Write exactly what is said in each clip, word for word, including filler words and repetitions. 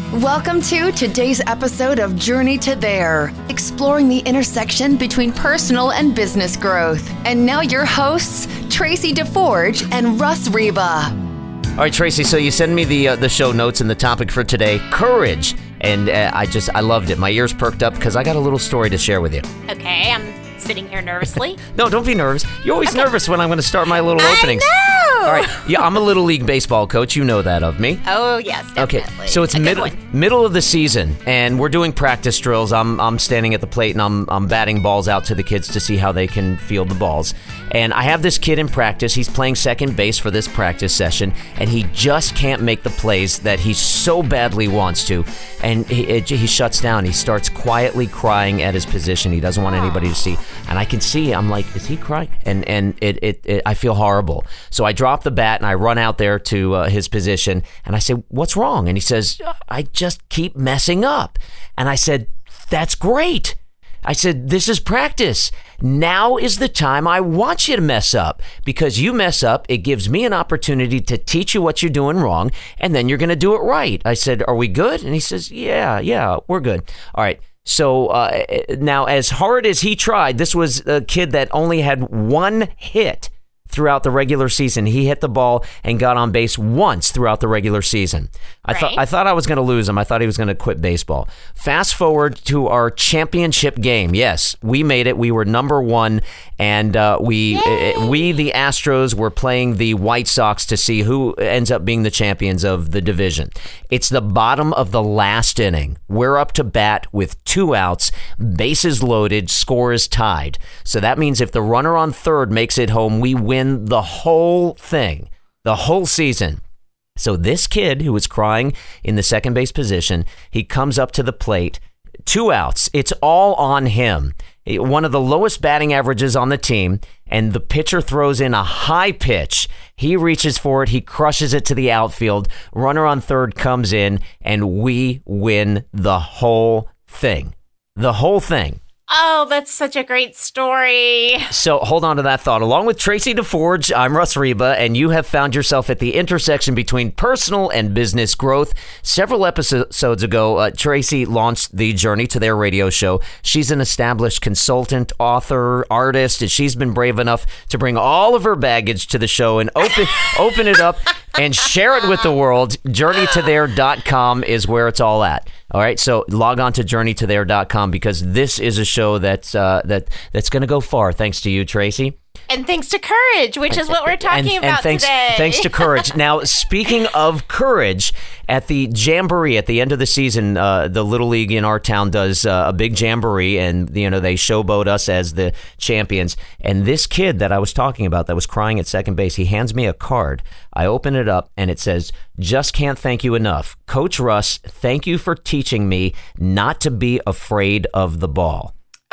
Welcome to today's episode of Journey to There, exploring the intersection between personal and business growth. And now your hosts, Tracy DeForge and Russ Reba. All right, Tracy, so you send me the uh, the show notes and the topic for today, courage. And uh, I just, I loved it. My ears perked up because I got a little story to share with you. Okay, I'm sitting here nervously. No, don't be nervous. You're always okay. nervous when I'm going to start my little openings. I know! All right, yeah, I'm a Little League baseball coach. You know that of me. Oh, yes, definitely. Okay, so it's middle middle of the season, and we're doing practice drills. I'm I'm standing at the plate, and I'm I'm batting balls out to the kids to see how they can field the balls. And I have this kid in practice. He's playing second base for this practice session, and he just can't make the plays that he so badly wants to. And he, it, he shuts down. He starts quietly crying at his position. He doesn't want anybody to see. And I can see, I'm like, is he crying? And and it, it, it I feel horrible. So I drop the bat and I run out there to uh, his position, and I say, what's wrong? And he says, I just keep messing up. And I said, that's great. I said, this is practice. Now is the time I want you to mess up, because you mess up, it gives me an opportunity to teach you what you're doing wrong, and then you're going to do it right. I said, are we good? And he says, yeah, yeah, we're good. All right. So uh, now, as hard as he tried, this was a kid that only had one hit throughout the regular season. He hit the ball and got on base once throughout the regular season. I right. thought I thought I was going to lose him. I thought he was going to quit baseball. Fast forward to our championship game. Yes, we made it. We were number one, and uh, we uh, we the Astros were playing the White Sox to see who ends up being the champions of the division. It's the bottom of the last inning. We're up to bat with two outs, bases loaded, score is tied. So that means if the runner on third makes it home, we win the whole thing, the whole season. So this kid who was crying in the second base position, he comes up to the plate, two outs. It's all on him. One of the lowest batting averages on the team, and the pitcher throws in a high pitch. He reaches for it. He crushes it to the outfield. Runner on third comes in, and we win the whole thing. The whole thing. Oh, that's such a great story. So hold on to that thought. Along with Tracy DeForge, I'm Russ Reba, and you have found yourself at the intersection between personal and business growth. Several episodes ago, uh, Tracy launched the Journey to There radio show. She's an established consultant, author, artist, and she's been brave enough to bring all of her baggage to the show and open open it up and share it with the world. journey to there dot com is where it's all at. All right, so log on to journey to there dot com, because this is a show that's uh, that that's going to go far, thanks to you, Tracy. And thanks to courage, which is what we're talking and, about and thanks, today. Thanks to courage. Now, speaking of courage, at the Jamboree at the end of the season, uh, the Little League in our town does uh, a big Jamboree, and you know they showboat us as the champions. And this kid that I was talking about that was crying at second base, he hands me a card. I open it up, and it says, "Just can't thank you enough. Coach Russ, thank you for teaching me not to be afraid of the ball."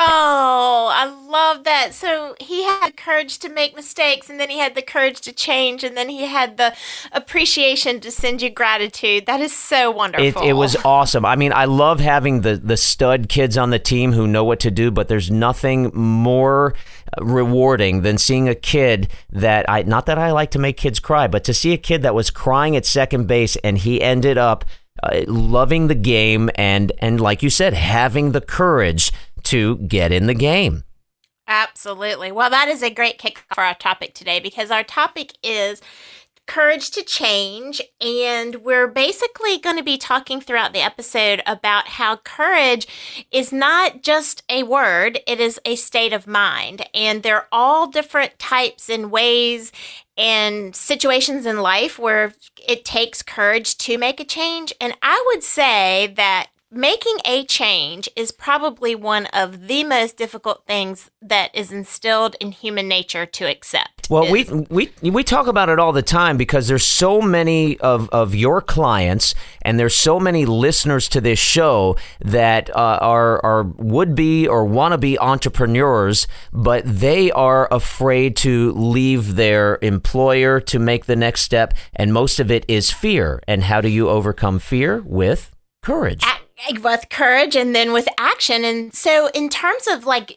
Oh, I love that. So he had the courage to make mistakes, and then he had the courage to change, and then he had the appreciation to send you gratitude. That is so wonderful. It, it was awesome. I mean, I love having the, the stud kids on the team who know what to do, but there's nothing more rewarding than seeing a kid that I, not that I like to make kids cry, but to see a kid that was crying at second base and he ended up uh, loving the game and, and like you said, having the courage to get in the game. Absolutely. Well, that is a great kick for our topic today, because our topic is courage to change. And we're basically going to be talking throughout the episode about how courage is not just a word, it is a state of mind. And there are all different types and ways and situations in life where it takes courage to make a change. And I would say that making a change is probably one of the most difficult things that is instilled in human nature to accept. Well, is- we we we talk about it all the time because there's so many of, of your clients and there's so many listeners to this show that uh, are are would-be or wanna-be entrepreneurs, but they are afraid to leave their employer to make the next step, and most of it is fear. And how do you overcome fear? With courage. With courage and then with action. And so in terms of like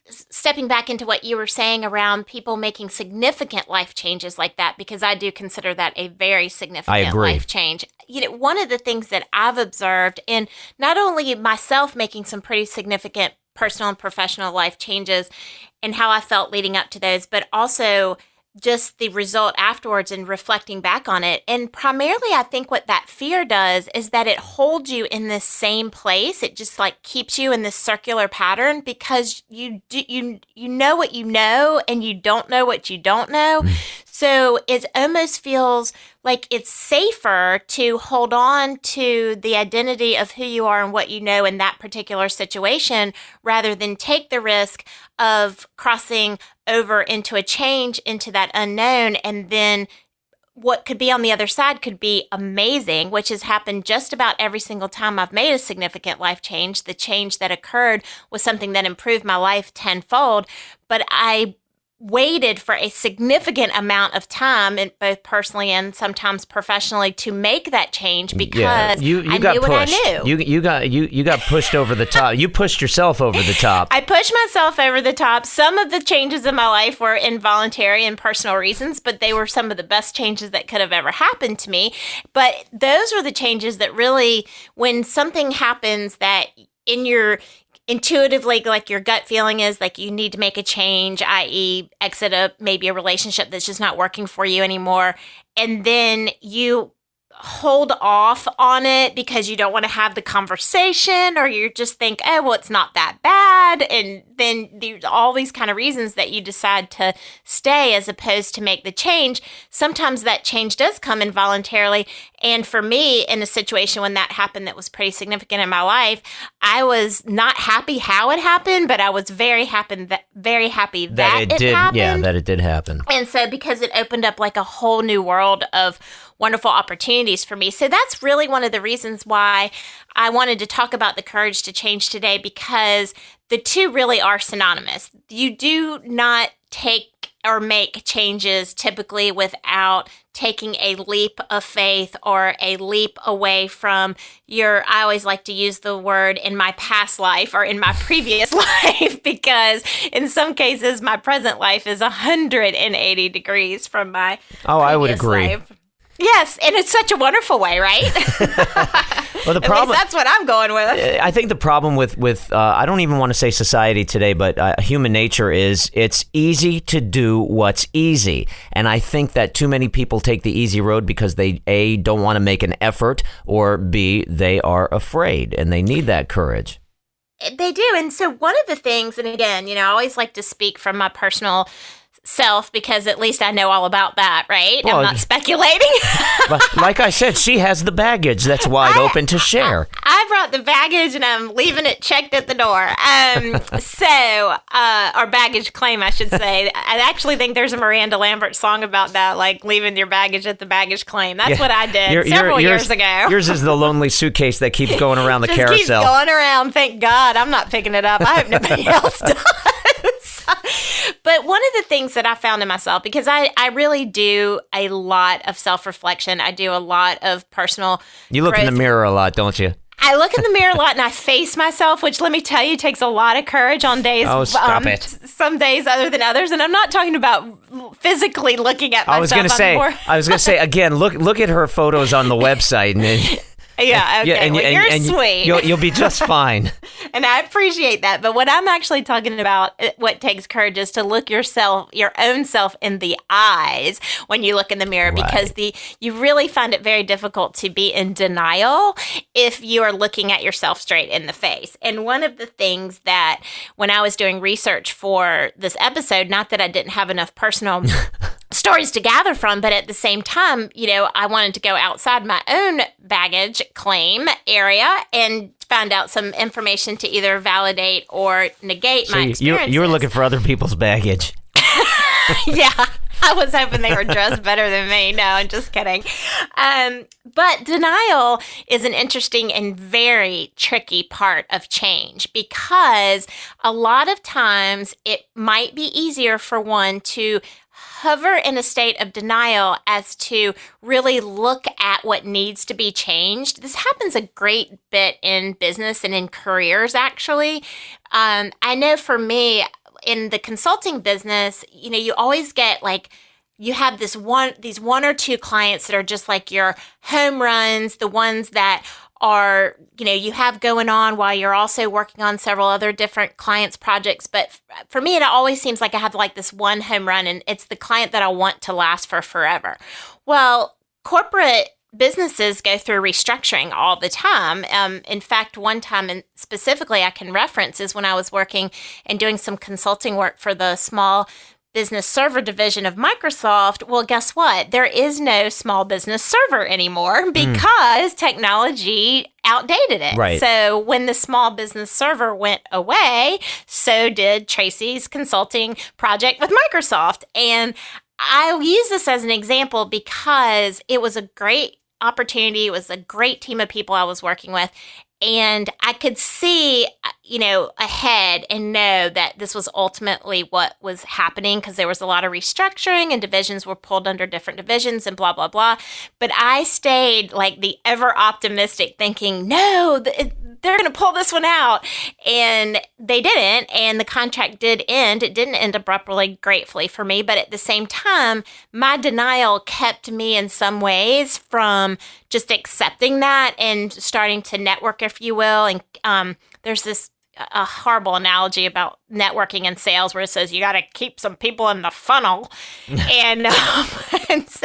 stepping back into what you were saying around people making significant life changes like that, because I do consider that a very significant I agree. life change. You know, one of the things that I've observed in not only myself making some pretty significant personal and professional life changes and how I felt leading up to those, but also just the result afterwards and reflecting back on it. And primarily, I think what that fear does is that it holds you in this same place. It just like keeps you in this circular pattern because you do, you you know what you know and you don't know what you don't know. So it almost feels like it's safer to hold on to the identity of who you are and what you know in that particular situation rather than take the risk of crossing over into a change into that unknown, and then what could be on the other side could be amazing, which has happened just about every single time I've made a significant life change. The change that occurred was something that improved my life tenfold, but I waited for a significant amount of time, in both personally and sometimes professionally, to make that change because yeah, you, you I got knew pushed. what I knew. You you got you you got pushed over the top. You pushed yourself over the top. I pushed myself over the top. Some of the changes in my life were involuntary and personal reasons, but they were some of the best changes that could have ever happened to me. But those are the changes that really, when something happens that in your intuitively, like your gut feeling is like you need to make a change, that is exit a maybe a relationship that's just not working for you anymore. And then you hold off on it because you don't want to have the conversation, or you just think, oh, well, it's not that bad. And then there's all these kind of reasons that you decide to stay as opposed to make the change. Sometimes that change does come involuntarily. And for me, in a situation when that happened that was pretty significant in my life, I was not happy how it happened, but I was very happy that very happy that, that it, it did. happened. Yeah, that it did happen. And so because it opened up like a whole new world of wonderful opportunities for me. So that's really one of the reasons why I wanted to talk about the courage to change today, because the two really are synonymous. You do not take or make changes typically without taking a leap of faith or a leap away from your, I always like to use the word in my past life or in my previous life, because in some cases my present life is one hundred eighty degrees from my Oh, I would agree. life. Yes, and it's such a wonderful way, right? Well, the At problem, least that's what I'm going with. I think the problem with, with uh, I don't even want to say society today, but uh, human nature is it's easy to do what's easy. And I think that too many people take the easy road because they, A, don't want to make an effort, or B, they are afraid and they need that courage. They do. And so one of the things, and again, you know, I always like to speak from my personal self because at least I know all about that, right? Well, I'm not speculating. But like I said, she has the baggage that's wide I, open to share. I, I brought the baggage and I'm leaving it checked at the door. Um, so, uh, or baggage claim, I should say. I actually think there's a Miranda Lambert song about that, like leaving your baggage at the baggage claim. That's Yeah. what I did Your- your- several yours, years ago. Yours is the lonely suitcase that keeps going around the Just carousel. keeps going around. Thank God I'm not picking it up. I hope nobody else does. But one of the things that I found in myself, because I, I really do a lot of self-reflection. I do a lot of personal You look in the growth. mirror a lot, don't you? I look in the mirror a lot and I face myself, which let me tell you takes a lot of courage on days. Oh, stop um, it. Some days other than others. And I'm not talking about physically looking at myself. I was gonna I'm say. more- I was gonna say again. Look, look at her photos on the website, and then, yeah, okay. and, well, and- you're and sweet. You'll, you'll be just fine. And I appreciate that. But what I'm actually talking about, uh, what takes courage, is to look yourself, your own self, in the eyes when you look in the mirror, Right. because the you really find it very difficult to be in denial if you are looking at yourself straight in the face. And one of the things that when I was doing research for this episode, not that I didn't have enough personal stories to gather from, but at the same time, you know, I wanted to go outside my own baggage claim area and find out some information to either validate or negate So my you, you, experiences. you were looking for other people's baggage. Yeah, I was hoping they were dressed better than me. No, I'm just kidding. Um, but denial is an interesting and very tricky part of change, because a lot of times it might be easier for one to hover in a state of denial as to really look at what needs to be changed. This happens a great bit in business and in careers, actually. Um, I know for me, in the consulting business, you know, you always get like, you have this one, these one or two clients that are just like your home runs, the ones that are, you know, you have going on while you're also working on several other different clients' projects. But f- for me, it always seems like I have like this one home run, and it's the client that I want to last for forever. Well, corporate businesses go through restructuring all the time. Um, in fact, one time, and specifically I can reference, is when I was working and doing some consulting work for the small business server division of Microsoft. Well, guess what? There is no small business server anymore because mm. technology outdated it. Right. So when the small business server went away, so did Tracy's consulting project with Microsoft. And I use this as an example because it was a great opportunity. It was a great team of people I was working with. And I could see, you know, ahead and know that this was ultimately what was happening because there was a lot of restructuring and divisions were pulled under different divisions and blah, blah, blah. But I stayed like the ever optimistic thinking, no, th- they're going to pull this one out. And they didn't. And the contract did end. It didn't end abruptly, gratefully for me. But at the same time, my denial kept me in some ways from just accepting that and starting to network, if you will. And um, there's this a horrible analogy about networking and sales where it says you got to keep some people in the funnel. and, um, and so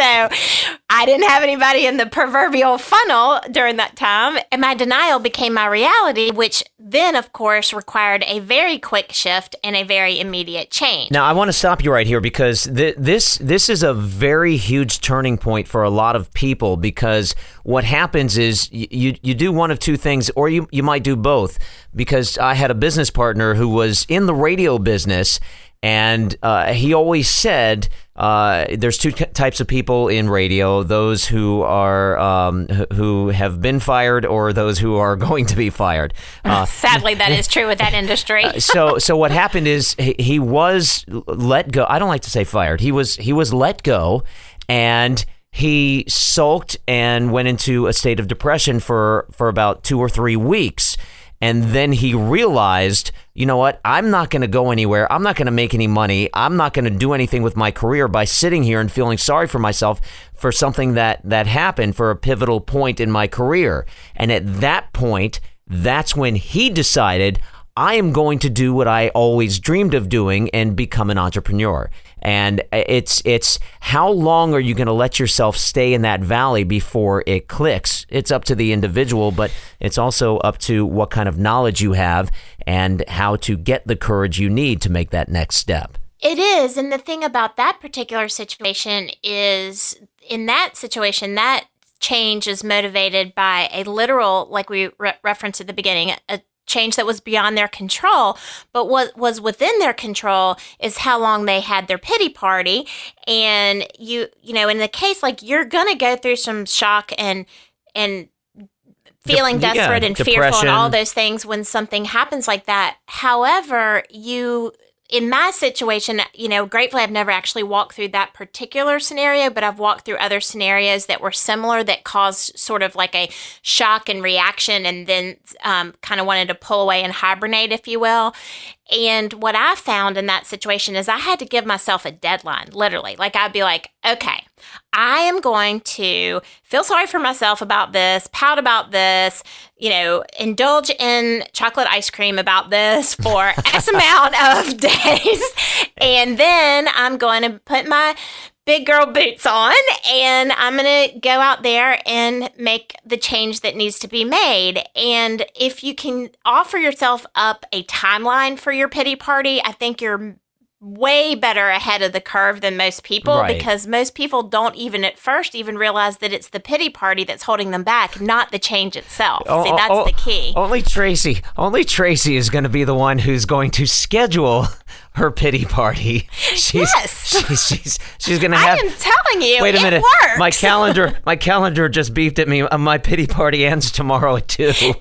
I didn't have anybody in the proverbial funnel during that time. And my denial became my reality, which then, of course, required a very quick shift and a very immediate change. Now, I want to stop you right here because th- this this is a very huge turning point for a lot of people, because what happens is y- you you do one of two things, or you, you might do both, because I had a business partner who was in the radio business, and uh, he always said uh, there's two t- types of people in radio: those who are um, h- who have been fired, or those who are going to be fired. Uh, Sadly, that is true with that industry. uh, so, so what happened is he, he was let go. I don't like to say fired. He was he was let go, and he sulked and went into a state of depression for for about two or three weeks. And then he realized, you know what, I'm not going to go anywhere. I'm not going to make any money. I'm not going to do anything with my career by sitting here and feeling sorry for myself for something that, that happened, for a pivotal point in my career. And at that point, that's when he decided, I am going to do what I always dreamed of doing and become an entrepreneur. And it's it's how long are you going to let yourself stay in that valley before it clicks? It's up to the individual, but it's also up to what kind of knowledge you have and how to get the courage you need to make that next step. It is. And the thing about that particular situation is, in that situation, that change is motivated by a literal, like we re- referenced at the beginning, a change that was beyond their control. But what was within their control is how long they had their pity party. And you, you know, in the case, like, you're going to go through some shock and, and feeling De- desperate yeah, and depression. fearful and all those things when something happens like that. However, you, in my situation, you know, gratefully, I've never actually walked through that particular scenario, but I've walked through other scenarios that were similar that caused sort of like a shock and reaction, and then um, kind of wanted to pull away and hibernate, if you will. And what I found in that situation is I had to give myself a deadline, literally. Like, I'd be like, okay, I am going to feel sorry for myself about this, pout about this, you know, indulge in chocolate ice cream about this for X amount of days. And then I'm going to put my big girl boots on, and I'm going to go out there and make the change that needs to be made. And if you can offer yourself up a timeline for your pity party, I think you're way better ahead of the curve than most people, Right. because most people don't even at first even realize that it's the pity party that's holding them back, not the change itself. Oh, See, that's oh, the key. Only Tracy, only Tracy is going to be the one who's going to schedule her pity party. She's, Yes. she's she's, she's going to I have. am telling you, Wait a it minute. works. My calendar, my calendar just beeped at me. Uh, My pity party ends tomorrow at two. It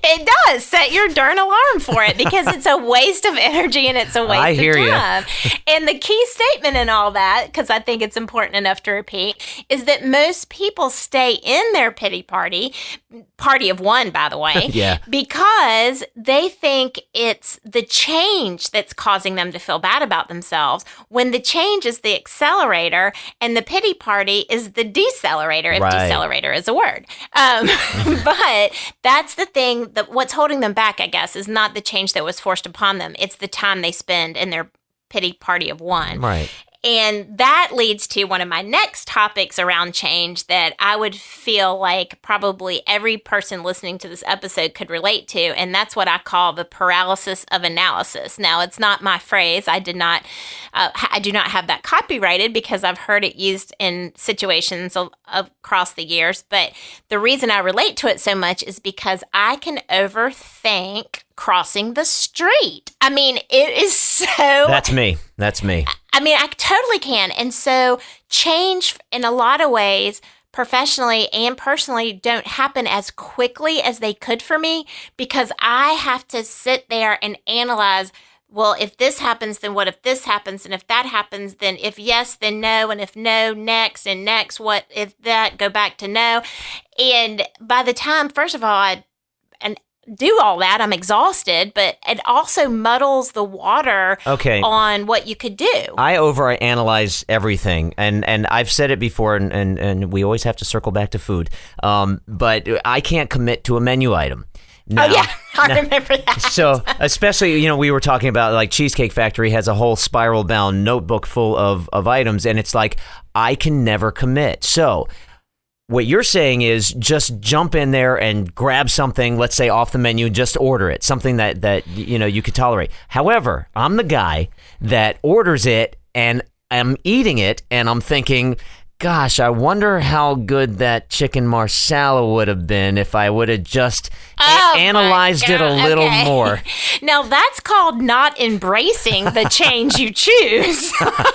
does. Set your darn alarm for it because it's a waste of energy and it's a waste I hear of time. you. And the key statement in all that, because I think it's important enough to repeat, is that most people stay in their pity party, party of one, by the way, yeah. because they think it's the change that's causing them to feel bad about themselves, when the change is the accelerator and the pity party is the decelerator, if Right. decelerator is a word. Um, but that's the thing, that what's holding them back, I guess, is not the change that was forced upon them. It's the time they spend in their pity party of one. Right. And that leads to one of my next topics around change that I would feel like probably every person listening to this episode could relate to. And that's what I call the paralysis of analysis. Now, it's not my phrase. I did not, uh, I do not have that copyrighted because I've heard it used in situations of, of across the years. But the reason I relate to it so much is because I can overthink crossing the street. I mean, it is so... That's me. That's me. I mean, I totally can. And so change in a lot of ways, professionally and personally, don't happen as quickly as they could for me because I have to sit there and analyze, well, if this happens, then what if this happens? And if that happens, then if yes, then no. And if no, next. And next, what if that? Go back to no. And by the time, first of all, I... and do all that, I'm exhausted, but it also muddles the water Okay. on what you could do. I overanalyze everything, and, and I've said it before, and, and, and we always have to circle back to food, um, but I can't commit to a menu item. Now, oh, yeah, I now, remember that. So, especially, you know, we were talking about, like, Cheesecake Factory has a whole spiral-bound notebook full of, of items, and it's like, I can never commit. So... what you're saying is just jump in there and grab something, let's say off the menu, just order it, something that, that you know, you could tolerate. However, I'm the guy that orders it and I'm eating it and I'm thinking, gosh, I wonder how good that chicken marsala would have been if I would have just Oh, a- analyzed it a God. little Okay. more. Now, that's called not embracing the change you choose.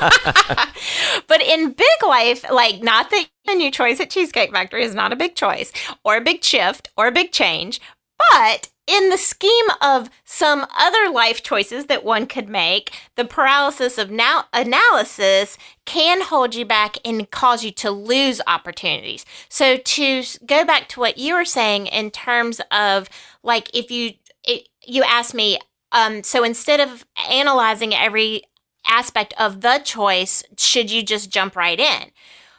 But in big life, like, not that a new choice at Cheesecake Factory is not a big choice or a big shift or a big change, but in the scheme of some other life choices that one could make, the paralysis of now analysis can hold you back and cause you to lose opportunities. So to go back to what you were saying in terms of, like, if you it, you asked me, um, so instead of analyzing every aspect of the choice, should you just jump right in?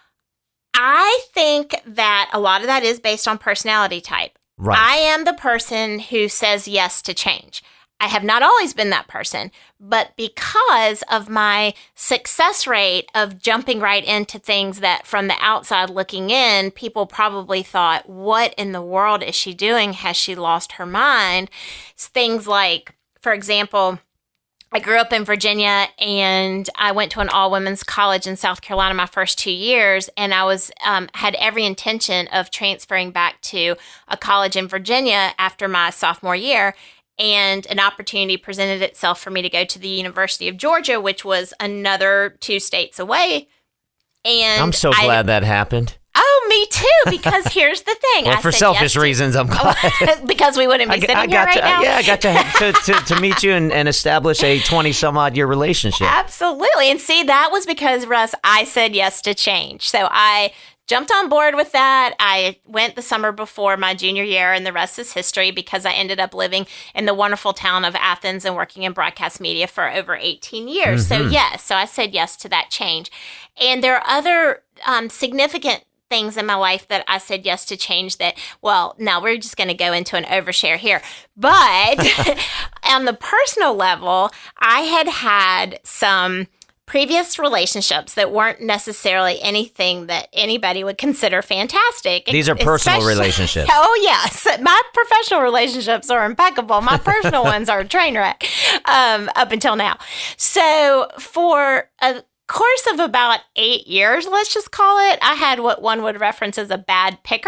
I think that a lot of that is based on personality type. Right. I am the person who says yes to change. I have not always been that person, but because of my success rate of jumping right into things that from the outside looking in, people probably thought, what in the world is she doing? Has she lost her mind? It's things like, for example, I grew up in Virginia and I went to an all-women's college in South Carolina my first two years. And I was um, had every intention of transferring back to a college in Virginia after my sophomore year. And an opportunity presented itself for me to go to the University of Georgia, which was another two states away. And I'm so I, glad that happened. Oh, me too, because here's the thing. Well, I for said selfish yes to- reasons, I'm glad. because we wouldn't be I, sitting I here got right to, now. yeah, I got to, to, to, to meet you and, and establish a twenty some odd year relationship. Absolutely. And see, that was because, Russ, I said yes to change. So I jumped on board with that. I went the summer before my junior year, and the rest is history because I ended up living in the wonderful town of Athens and working in broadcast media for over eighteen years. Mm-hmm. So yes, so I said yes to that change. And there are other um, significant things in my life that I said yes to change that, well, now we're just going to go into an overshare here. But on the personal level, I had had some previous relationships that weren't necessarily anything that anybody would consider fantastic. These are personal Especially- relationships. Oh, yes. My professional relationships are impeccable. My personal ones are a train wreck um, up until now. So for a course of about eight years, let's just call it, I had what one would reference as a bad picker.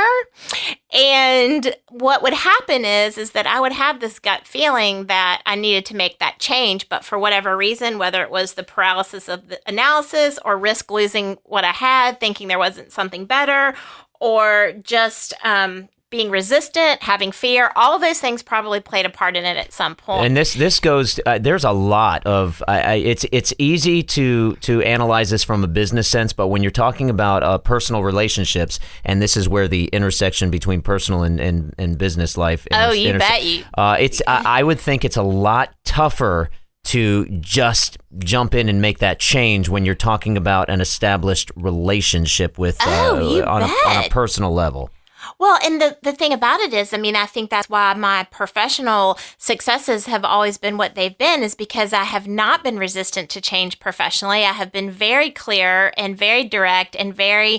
And what would happen is, is that I would have this gut feeling that I needed to make that change, but for whatever reason, whether it was the paralysis of the analysis or risk losing what I had, thinking there wasn't something better, or just um, being resistant, having fear, all of those things probably played a part in it at some point. And this this goes. Uh, there's a lot of. Uh, it's it's easy to to analyze this from a business sense, but when you're talking about uh, personal relationships, and this is where the intersection between personal and and, and business life. Oh, inter- you interse- bet you. Uh, it's. I, I would think it's a lot tougher to just jump in and make that change when you're talking about an established relationship with uh, Oh, you on, a, on a bet. personal level. Well, and the, the thing about it is, I mean, I think that's why my professional successes have always been what they've been, is because I have not been resistant to change professionally. I have been very clear and very direct and very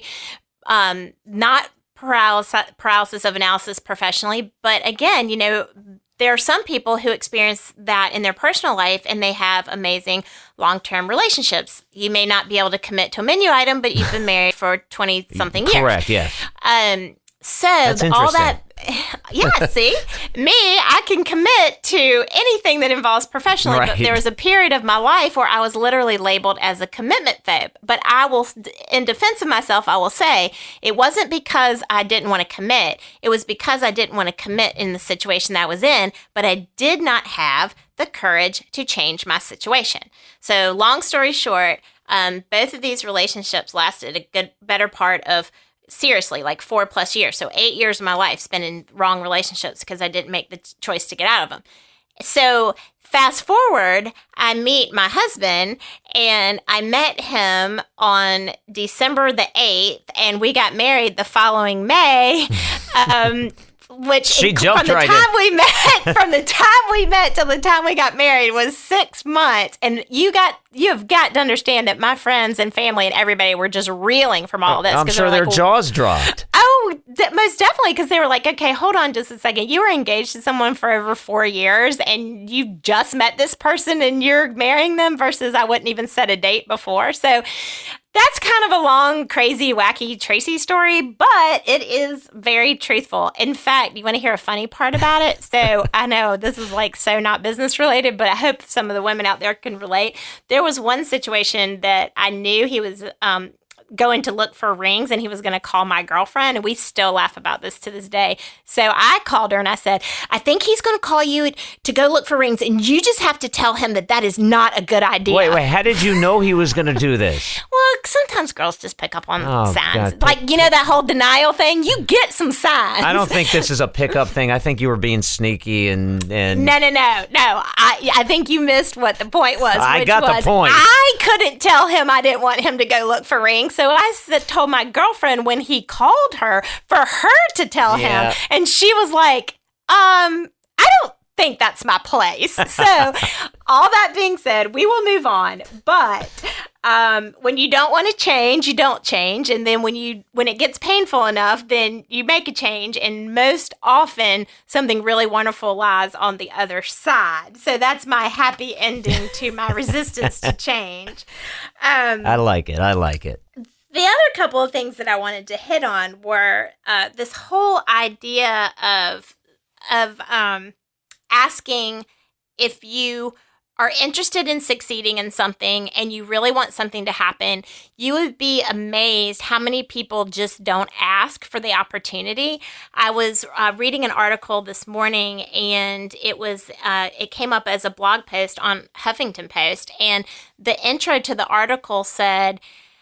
um, not paralysis, paralysis of analysis professionally. But again, you know, there are some people who experience that in their personal life and they have amazing long-term relationships. You may not be able to commit to a menu item, but you've been married for twenty-something years. Correct, yes. Um, so That's all interesting. that, yeah, see, me, I can commit to anything that involves professionally, but Right. there was a period of my life where I was literally labeled as a commitment phobe. But I will, in defense of myself, I will say it wasn't because I didn't want to commit. It was because I didn't want to commit in the situation that I was in, but I did not have the courage to change my situation. So long story short, um, both of these relationships lasted a good, better part of seriously, like four plus years. So eight years of my life spent in wrong relationships because I didn't make the t- choice to get out of them. So fast forward, I meet my husband, and I met him on December the eighth, and we got married the following May. Um, which She in- jumped from the right time in. we met, from the time we met till the time we got married was six months. And you got, you have got to understand that my friends and family and everybody were just reeling from all of this. I'm 'cause sure they their were like, jaws dropped. Oh, d- most definitely, because they were like, okay, hold on just a second. You were engaged to someone for over four years and you just met this person and you're marrying them versus I wouldn't even set a date before. So that's kind of a long, crazy, wacky Tracy story, but it is very truthful. In fact, you want to hear a funny part about it? So I know this is like so not business related, but I hope some of the women out there can relate. There was one situation that I knew he was um, going to look for rings and he was going to call my girlfriend, and we still laugh about this to this day. So I called her and I said, I think he's going to call you to go look for rings, and you just have to tell him that that is not a good idea. Wait, wait. How did you know he was going to do this? Well, sometimes girls just pick up on Oh, signs. God. Like, you know, that whole denial thing? You get some signs. I don't think this is a pickup thing. I think you were being sneaky and and No, no, no, no. I I think you missed what the point was. I which got the was point. I couldn't tell him I didn't want him to go look for rings. So I said, told my girlfriend when he called her for her to tell Yeah. him. And she was like, um, I don't think that's my place. So all that being said, we will move on. But um, when you don't want to change, you don't change. And then when you when it gets painful enough, then you make a change. And most often, something really wonderful lies on the other side. So that's my happy ending to my resistance to change. Um, I like it. I like it. the other couple of things that I wanted to hit on were uh, this whole idea of of um, asking if you are interested in succeeding in something and you really want something to happen. You would be amazed how many people just don't ask for the opportunity. I was uh, reading an article this morning, and it was uh, it came up as a blog post on Huffington Post, and the intro to the article said,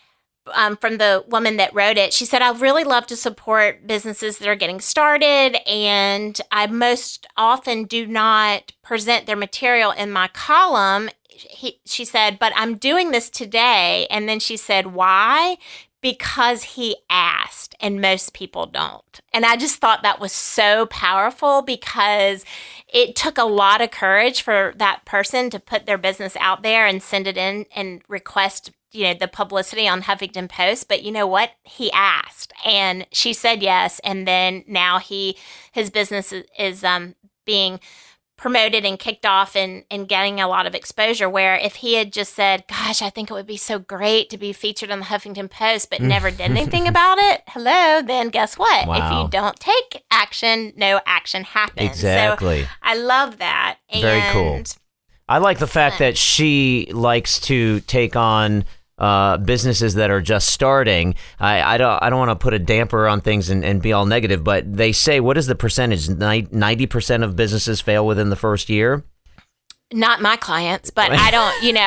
Um, from the woman that wrote it, she said, I really love to support businesses that are getting started, and I most often do not present their material in my column. He, she said, but I'm doing this today. And then she said, why? Because he asked, and most people don't. And I just thought that was so powerful, because it took a lot of courage for that person to put their business out there and send it in and request, you know, the publicity on Huffington Post. But you know what? He asked, and she said yes. And then now he, his business is, is um, being promoted and kicked off and, and getting a lot of exposure, where if he had just said, gosh, I think it would be so great to be featured on the Huffington Post, but never did anything about it, hello, then guess what? Wow. If you don't take action, no action happens. Exactly. So I love that. And Very cool. I like the fact that she likes to take on uh, businesses that are just starting, I, I don't I don't want to put a damper on things and, and be all negative, but they say, what is the percentage? ninety percent of businesses fail within the first year? Not my clients, but I don't, you know.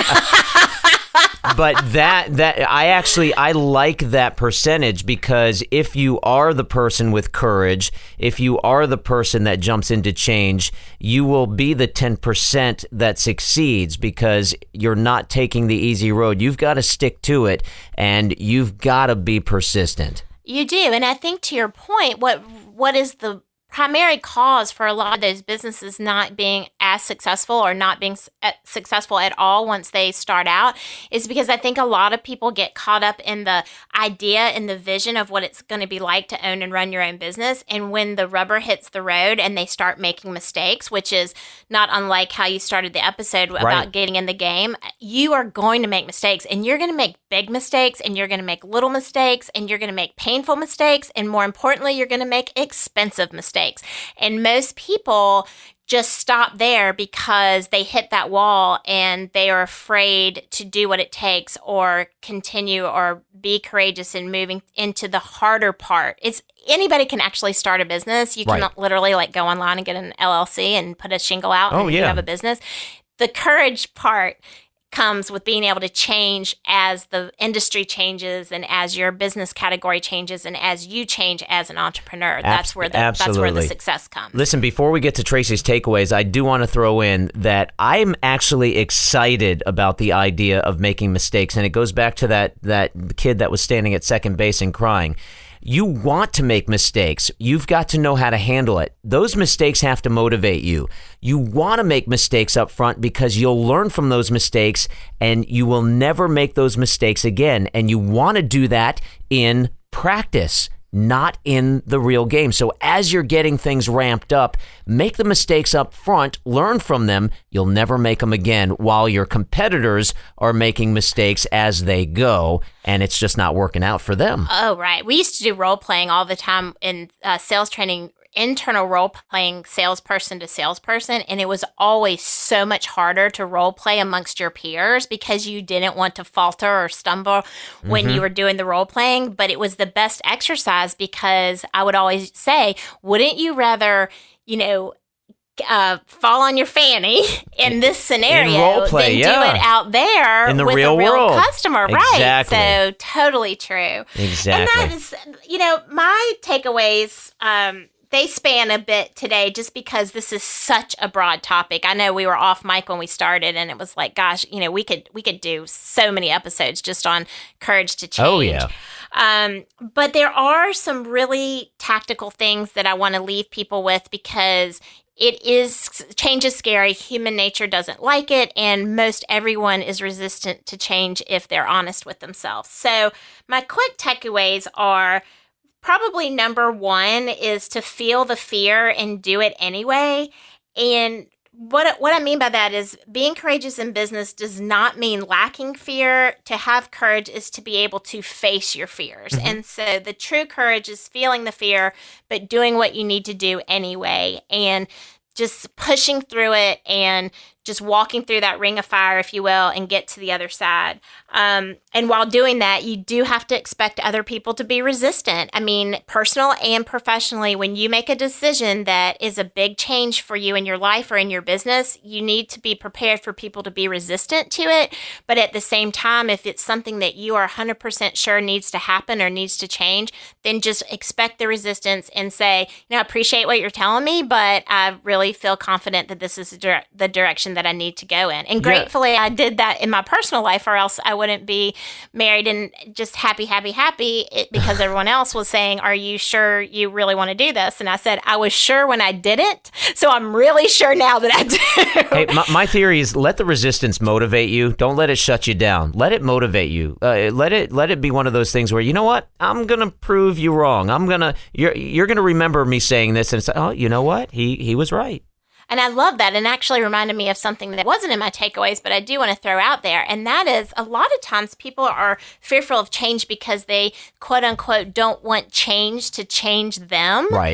But that that I actually I like that percentage, because if you are the person with courage, if you are the person that jumps into change, you will be the ten percent that succeeds, because you're not taking the easy road. You've got to stick to it, and you've got to be persistent. You do, and I think to your point, what what is the primary cause for a lot of those businesses not being as successful or not being successful at all once they start out is because I think a lot of people get caught up in the idea and the vision of what it's going to be like to own and run your own business. And when the rubber hits the road and they start making mistakes, which is not unlike how you started the episode about right. getting in the game, you are going to make mistakes, and you're going to make big mistakes, and you're going to make little mistakes, and you're going to make painful mistakes. And more importantly, you're going to make expensive mistakes. And most people just stop there because they hit that wall and they are afraid to do what it takes or continue or be courageous in moving into the harder part. It's anybody can actually start a business. You can right. literally like go online and get an L L C and put a shingle out oh, and yeah. you have a business. The courage part comes with being able to change as the industry changes and as your business category changes and as you change as an entrepreneur. That's where the Absolutely. that's where the success comes. Listen, before we get to Tracy's takeaways, I do want to throw in that I'm actually excited about the idea of making mistakes, and it goes back to that that kid that was standing at second base and crying. You want to make mistakes. You've got to know how to handle it. Those mistakes have to motivate you. You want to make mistakes up front because you'll learn from those mistakes and you will never make those mistakes again. And you want to do that in practice, not in the real game. So as you're getting things ramped up, make the mistakes up front, learn from them. You'll never make them again, while your competitors are making mistakes as they go, and it's just not working out for them. Oh, right. We used to do role playing all the time in uh, sales training, internal role playing salesperson to salesperson, and it was always so much harder to role play amongst your peers because you didn't want to falter or stumble when mm-hmm. you were doing the role playing. But it was the best exercise because I would always say, wouldn't you rather, you know, Uh, fall on your fanny in this scenario in role play, than yeah. do it out there in the with real a real world. customer, Exactly. right? So totally true. Exactly. And that is, you know, my takeaways, um, they span a bit today just because this is such a broad topic. I know we were off mic when we started and it was like, gosh, you know, we could we could do so many episodes just on courage to change. Oh, yeah. Um, but there are some really tactical things that I want to leave people with because it is, change is scary. Human nature doesn't like it, and most everyone is resistant to change if they're honest with themselves. So my quick takeaways are probably number one is to feel the fear and do it anyway. And what what I mean by that is being courageous in business does not mean lacking fear. To have courage is to be able to face your fears. Mm-hmm. And so the true courage is feeling the fear, but doing what you need to do anyway, and just pushing through it and just walking through that ring of fire, if you will, and get to the other side. Um, and while doing that, you do have to expect other people to be resistant. I mean, personal and professionally, when you make a decision that is a big change for you in your life or in your business, you need to be prepared for people to be resistant to it. But at the same time, if it's something that you are one hundred percent sure needs to happen or needs to change, then just expect the resistance and say, you know, I appreciate what you're telling me, but I really feel confident that this is the, dire- the direction that I need to go in. And gratefully, yeah. I did that in my personal life, or else I wouldn't be married and just happy, happy, happy it, because everyone else was saying, are you sure you really want to do this? And I said, I was sure when I didn't. So I'm really sure now that I do. Hey, my, my theory is let the resistance motivate you. Don't let it shut you down. Let it motivate you. Uh, let it let it be one of those things where, you know what? I'm going to prove you wrong. I'm going to, you're, you're going to remember me saying this and say, oh, you know what? He, he was right. And I love that, and actually reminded me of something that wasn't in my takeaways, but I do want to throw out there. And that is, a lot of times people are fearful of change because they, quote unquote, don't want change to change them. Right.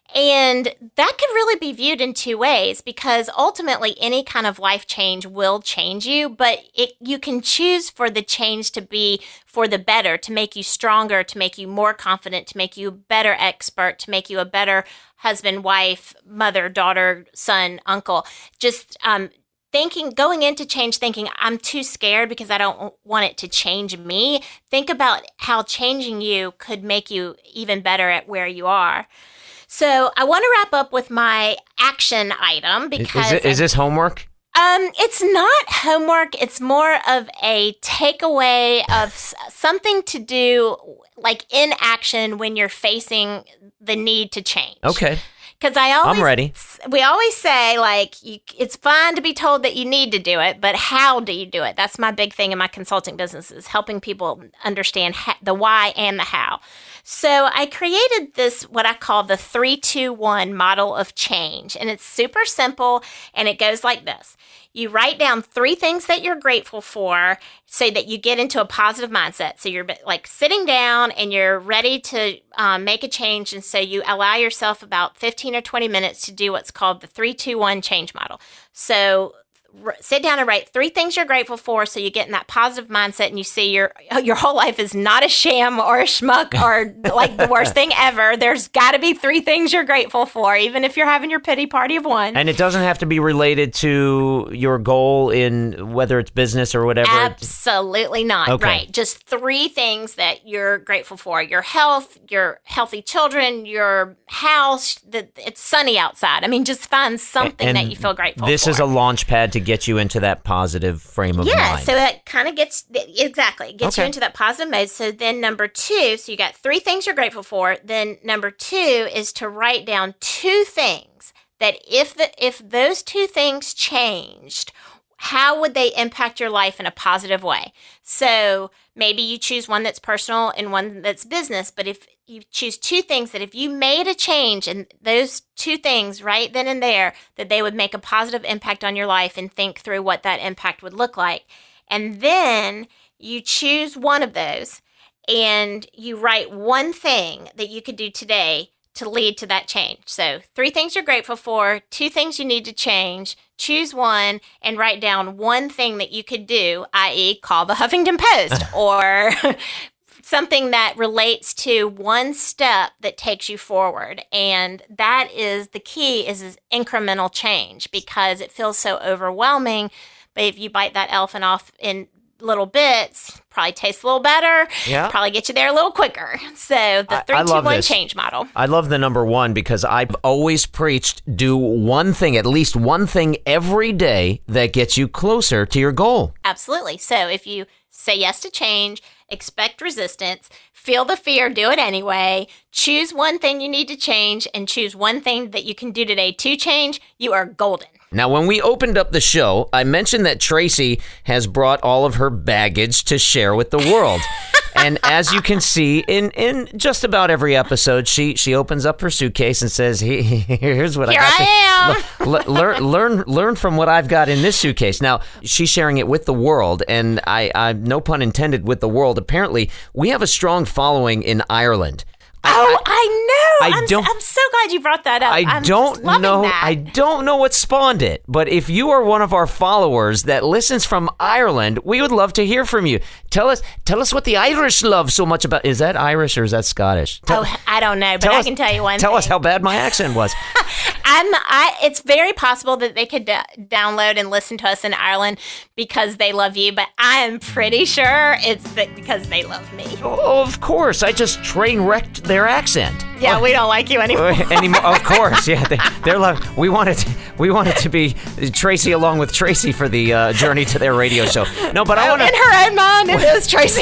And that could really be viewed in two ways, because ultimately any kind of life change will change you, but it, you can choose for the change to be for the better, to make you stronger, to make you more confident, to make you a better expert, to make you a better husband, wife, mother, daughter, son, uncle. Just um, thinking, going into change thinking, I'm too scared because I don't want it to change me. Think about how changing you could make you even better at where you are. So I want to wrap up with my action item because is, it, is this homework? Um, it's not homework. It's more of a takeaway of s- something to do, like in action when you're facing the need to change. Okay. Because I always, I'm ready. We always say, like, you, it's fine to be told that you need to do it, but how do you do it? That's my big thing in my consulting business, is helping people understand ha- the why and the how. So I created this, what I call the three two one model of change. And it's super simple, and it goes like this. You write down three things that you're grateful for so that you get into a positive mindset. So you're like sitting down and you're ready to um, make a change. And so you allow yourself about fifteen or twenty minutes to do what's called the three two one change model. So r- sit down and write three things you're grateful for so you get in that positive mindset and you see your your whole life is not a sham or a schmuck or like the worst thing ever. There's got to be three things you're grateful for, even if you're having your pity party of one. And it doesn't have to be related to your goal in whether it's business or whatever. Absolutely not. Okay. Right. Just three things that you're grateful for. Your health, your healthy children, your house, that it's sunny outside. I mean, just find something And that you feel grateful this for. is a launch pad to get you into that positive frame of yeah, mind. so that kind of gets, exactly, gets Okay. you into that positive mode. So then number two, so you got three things you're grateful for. Then number two is to write down two things that if the if those two things changed, how would they impact your life in a positive way? So maybe you choose one that's personal and one that's business, but if you choose two things that if you made a change and those two things right then and there, that they would make a positive impact on your life, and think through what that impact would look like. And then you choose one of those and you write one thing that you could do today to lead to that change. So three things you're grateful for, two things you need to change, choose one, and write down one thing that you could do, that is call the Huffington Post or something that relates to one step that takes you forward. And that is the key, is, is incremental change, because it feels so overwhelming. But if you bite that elephant off in little bits, probably tastes a little better, Yeah. probably get you there a little quicker. So the I- three I two love one this. change model. I love the number one because I've always preached do one thing, at least one thing every day that gets you closer to your goal. Absolutely. So if you say yes to change, expect resistance, feel the fear, do it anyway, choose one thing you need to change, and choose one thing that you can do today to change, you are golden. Now, when we opened up the show, I mentioned that Tracy has brought all of her baggage to share with the world. And as you can see, in, in just about every episode, she she opens up her suitcase and says, "He- here's what Here I got. I to, am. L- learn, learn, learn from what I've got in this suitcase." Now, she's sharing it with the world, and I, I no pun intended, with the world. Apparently, we have a strong following in Ireland. Oh, I, I know. I I'm, don't- I'm so glad you brought that up. I I'm don't just loving know. that. I don't know what spawned it, but if you are one of our followers that listens from Ireland, we would love to hear from you. Tell us, tell us what the Irish love so much about. Is that Irish or is that Scottish? Tell, Oh, I don't know, but tell I us- can tell you one Tell thing. us how bad my accent was. I'm, I, it's very possible that they could d- download and listen to us in Ireland because they love you, but I am pretty sure it's that because they love me. Oh, of course, I just train wrecked their accent. Yeah, we don't like you anymore. Anymore, of course, yeah. They, they're like, we want it. We want it to be Tracy along with Tracy for the uh, journey to their radio show. No, but I Oh, want in to. her own mind, it is Tracy.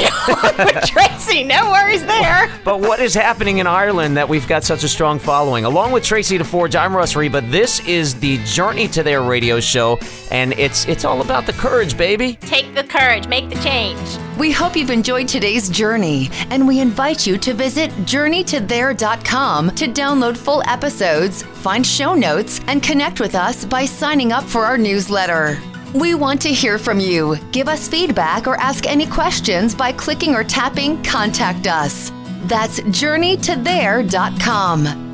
Tracy, no worries there. But what is happening in Ireland that we've got such a strong following? Along with Tracy DeForge, I'm Russ Reba. This is the Journey to Their radio show, and it's it's all about the courage, baby. Take the courage, make the change. We hope you've enjoyed today's journey, and we invite you to visit journey to there dot com to download full episodes, find show notes, and connect with us by signing up for our newsletter. We want to hear from you. Give us feedback or ask any questions by clicking or tapping Contact Us. That's journey to there dot com.